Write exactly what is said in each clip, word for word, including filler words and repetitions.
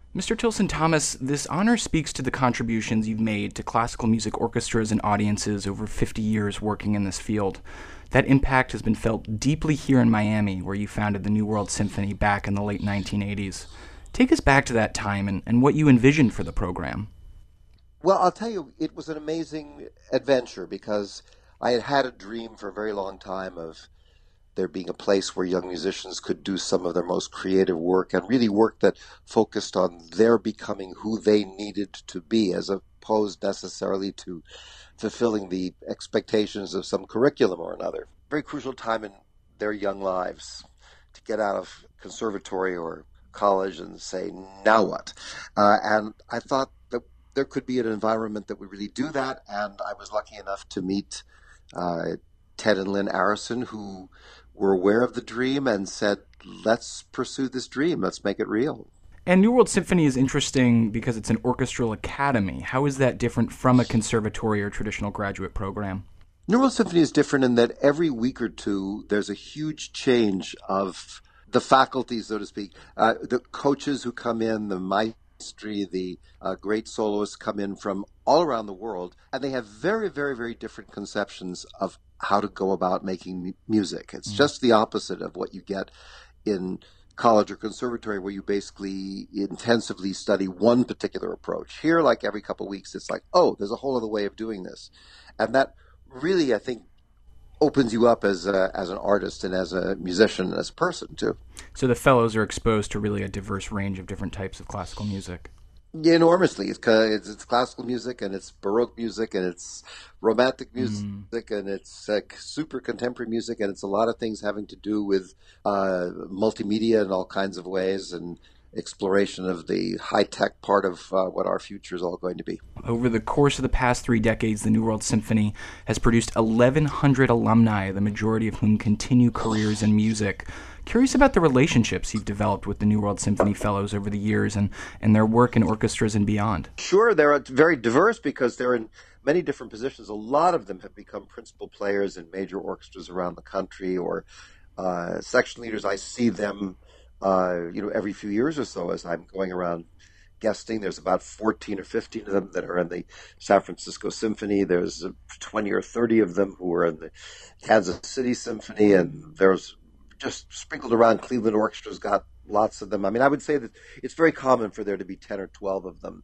Mister Tilson Thomas, this honor speaks to the contributions you've made to classical music orchestras and audiences over fifty years working in this field. That impact has been felt deeply here in Miami, where you founded the New World Symphony back in the late nineteen eighties. Take us back to that time and, and what you envisioned for the program. Well, I'll tell you, it was an amazing adventure because I had had a dream for a very long time of there being a place where young musicians could do some of their most creative work and really work that focused on their becoming who they needed to be as opposed necessarily to fulfilling the expectations of some curriculum or another. Very crucial time in their young lives to get out of conservatory or college and say, now what? Uh, and I thought that there could be an environment that would really do that, and I was lucky enough to meet uh, Ted and Lynn Arison, who were aware of the dream and said, let's pursue this dream, let's make it real. And New World Symphony is interesting because it's an orchestral academy. How is that different from a conservatory or traditional graduate program? New World Symphony is different in that every week or two there's a huge change of the faculty, so to speak. Uh, the coaches who come in, the maestri, the uh, great soloists come in from all around the world, and they have very, very, very different conceptions of how to go about making mu- music. It's mm. just the opposite of what you get in college or conservatory, where you basically intensively study one particular approach. Here, like every couple of weeks, it's like, oh, there's a whole other way of doing this. And that really, I think, opens you up as a, as an artist and as a musician and as a person, too. So the fellows are exposed to really a diverse range of different types of classical music. Yeah, enormously. It's, it's it's classical music, and it's Baroque music, and it's romantic music, mm. and it's uh, super contemporary music, and it's a lot of things having to do with uh, multimedia in all kinds of ways, and exploration of the high-tech part of uh, what our future is all going to be. Over the course of the past three decades, the New World Symphony has produced eleven hundred alumni, the majority of whom continue careers in music. Curious about the relationships you've developed with the New World Symphony Fellows over the years and, and their work in orchestras and beyond. Sure, they're very diverse because they're in many different positions. A lot of them have become principal players in major orchestras around the country or uh, section leaders. I see them uh, you know, every few years or so as I'm going around guesting. There's about fourteen or fifteen of them that are in the San Francisco Symphony. There's twenty or thirty of them who are in the Kansas City Symphony, and there's just sprinkled around. Cleveland Orchestra's got lots of them. I mean, I would say that it's very common for there to be ten or twelve of them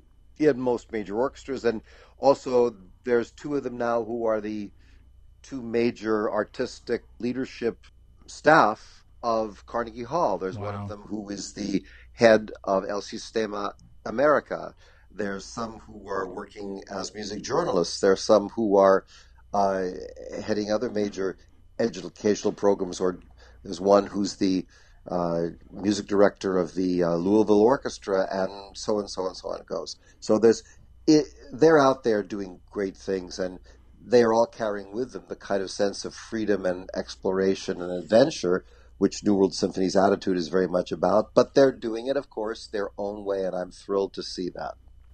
in most major orchestras. And also there's two of them now who are the two major artistic leadership staff of Carnegie Hall. There's wow. one of them who is the head of El Sistema America. There's some who are working as music journalists. There's some who are uh, heading other major educational programs, or there's one who's the uh, music director of the uh, Louisville Orchestra, and so and so and so on it goes. So there's it, they're out there doing great things, and they are all carrying with them the kind of sense of freedom and exploration and adventure which New World Symphony's attitude is very much about. But they're doing it, of course, their own way, and I'm thrilled to see that.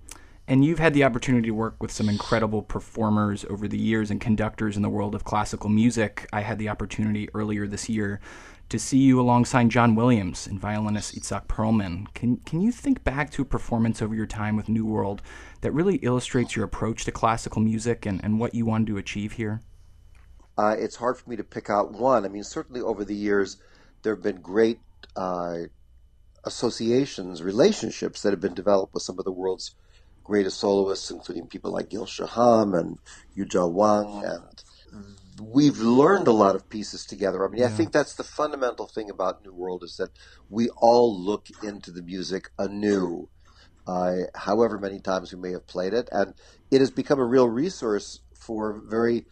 And you've had the opportunity to work with some incredible performers over the years and conductors in the world of classical music. I had the opportunity earlier this year to see you alongside John Williams and violinist Itzhak Perlman. Can can you think back to a performance over your time with New World that really illustrates your approach to classical music and, and what you wanted to achieve here? Uh, it's hard for me to pick out one. I mean, certainly over the years, there have been great uh, associations, relationships that have been developed with some of the world's greatest soloists, including people like Gil Shaham and Yuzhou Wang, and we've learned a lot of pieces together. I mean, yeah. I think that's the fundamental thing about New World, is that we all look into the music anew, uh, however many times we may have played it, and it has become a real resource for very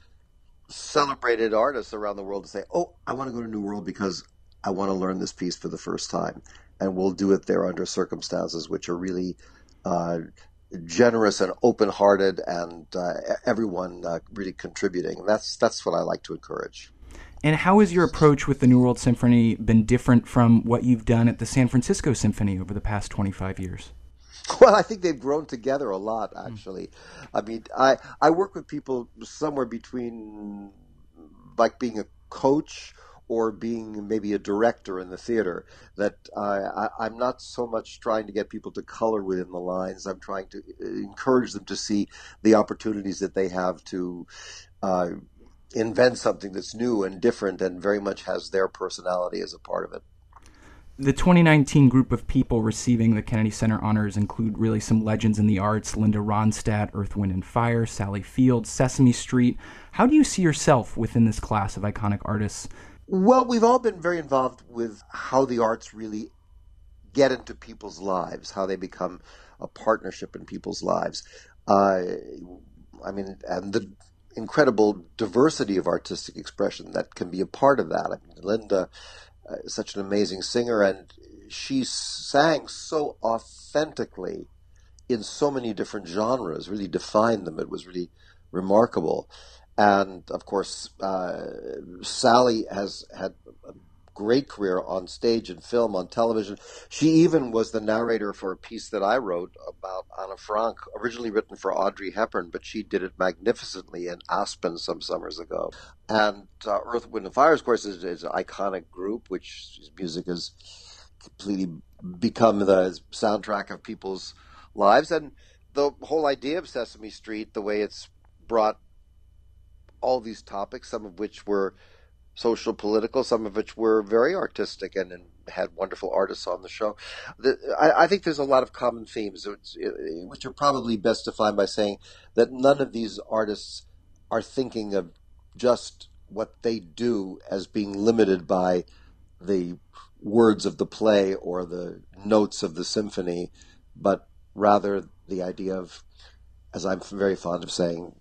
celebrated artists around the world to say, oh, I want to go to New World because I want to learn this piece for the first time, and we'll do it there under circumstances which are really uh, generous and open-hearted, and uh, everyone uh, really contributing. That's that's what I like to encourage. And how has your approach with the New World Symphony been different from what you've done at the San Francisco Symphony over the past twenty-five years? Well, I think they've grown together a lot, actually. Mm. I mean, I, I work with people somewhere between like being a coach or being maybe a director in the theater. That uh, I, I'm not so much trying to get people to color within the lines. I'm trying to encourage them to see the opportunities that they have to uh, invent something that's new and different and very much has their personality as a part of it. The twenty nineteen group of people receiving the Kennedy Center honors include really some legends in the arts: Linda Ronstadt, Earth, Wind and Fire, Sally Field, Sesame Street. How do you see yourself within this class of iconic artists? Well, we've all been very involved with how the arts really get into people's lives, how they become a partnership in people's lives. Uh, I mean, and the incredible diversity of artistic expression that can be a part of that. I mean, Linda, uh, such an amazing singer, and she sang so authentically in so many different genres, really defined them. It was really remarkable. And of course, uh, Sally has had a great career on stage and film, on television. She even was the narrator for a piece that I wrote about Anna Frank, originally written for Audrey Hepburn, but she did it magnificently in Aspen some summers ago. And uh, Earth, Wind and Fire, of course, is, is an iconic group, which music has completely become the soundtrack of people's lives. And the whole idea of Sesame Street, the way it's brought all these topics, some of which were social, political, some of which were very artistic and, and had wonderful artists on the show. The, I, I think there's a lot of common themes, which are probably best defined by saying that none of these artists are thinking of just what they do as being limited by the words of the play or the notes of the symphony, but rather the idea of, as I'm very fond of saying,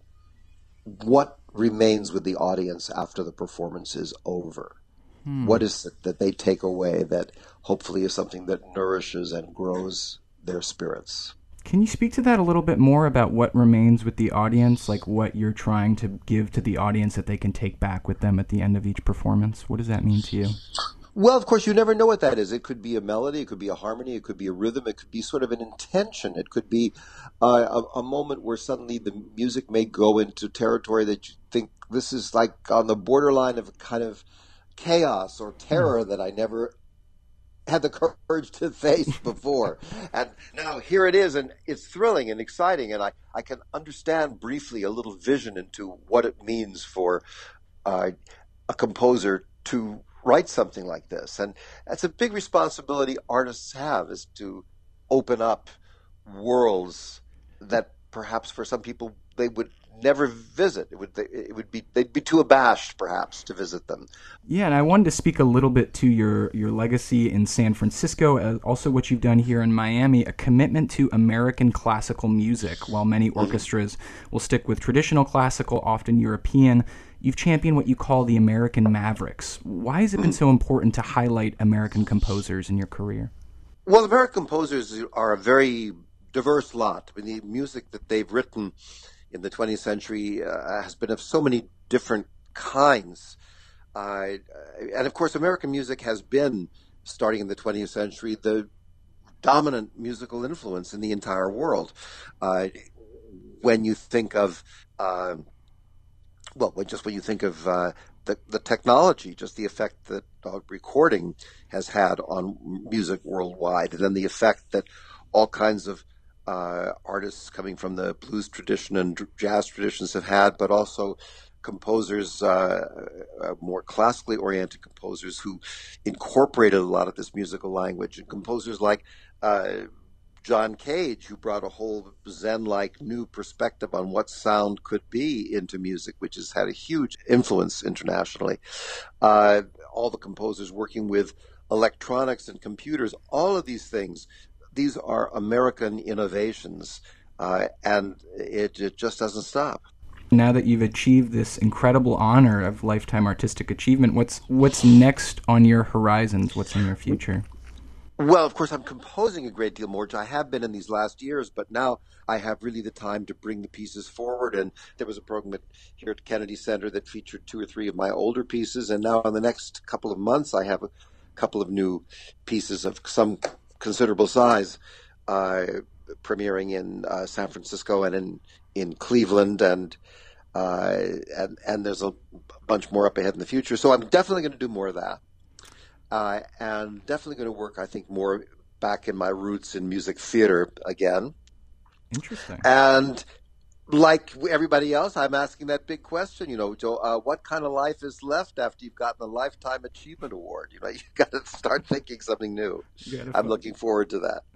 what remains with the audience after the performance is over. Hmm. What is it that they take away that hopefully is something that nourishes and grows their spirits? Can you speak to that a little bit more about what remains with the audience, like what you're trying to give to the audience that they can take back with them at the end of each performance? What does that mean to you? Well, of course, you never know what that is. It could be a melody, it could be a harmony, it could be a rhythm, it could be sort of an intention. It could be uh, a, a moment where suddenly the music may go into territory that you think this is like on the borderline of kind of chaos or terror that I never had the courage to face before. And now here it is, and it's thrilling and exciting, and I, I can understand briefly a little vision into what it means for uh, a composer to write something like this. And that's a big responsibility artists have, is to open up worlds that perhaps for some people they would never visit. It would it would be they'd be too abashed perhaps to visit them. Yeah, and I wanted to speak a little bit to your your legacy in San Francisco, uh, also what you've done here in Miami, a commitment to American classical music. While many orchestras will stick with traditional classical, often European, you've championed what you call the American Mavericks. Why has it been so important to highlight American composers in your career? Well, American composers are a very diverse lot. I mean, the music that they've written in the twentieth century uh, has been of so many different kinds. Uh, and of course, American music has been, starting in the twentieth century, the dominant musical influence in the entire world. Uh, when you think of, uh, well, just when you think of uh, the, the technology, just the effect that uh, recording has had on music worldwide, and then the effect that all kinds of Uh, artists coming from the blues tradition and jazz traditions have had, but also composers, uh, uh, more classically oriented composers who incorporated a lot of this musical language, and composers like uh, John Cage, who brought a whole Zen-like new perspective on what sound could be into music, which has had a huge influence internationally. Uh, all the composers working with electronics and computers, all of these things, these are American innovations, uh, and it, it just doesn't stop. Now that you've achieved this incredible honor of lifetime artistic achievement, what's what's next on your horizons? What's in your future? Well, of course, I'm composing a great deal more, which I have been in these last years, but now I have really the time to bring the pieces forward. And there was a program at, here at Kennedy Center that featured two or three of my older pieces, and now in the next couple of months, I have a couple of new pieces of some considerable size, uh, premiering in uh, San Francisco and in, in Cleveland. And uh, and and there's a bunch more up ahead in the future. So I'm definitely going to do more of that, uh, and definitely going to work, I think, more back in my roots in music theater again. Interesting. And like everybody else, I'm asking that big question. You know, Joe, uh, what kind of life is left after you've gotten a lifetime achievement award? You know, you got to start thinking something new. You gotta I'm find. looking forward to that.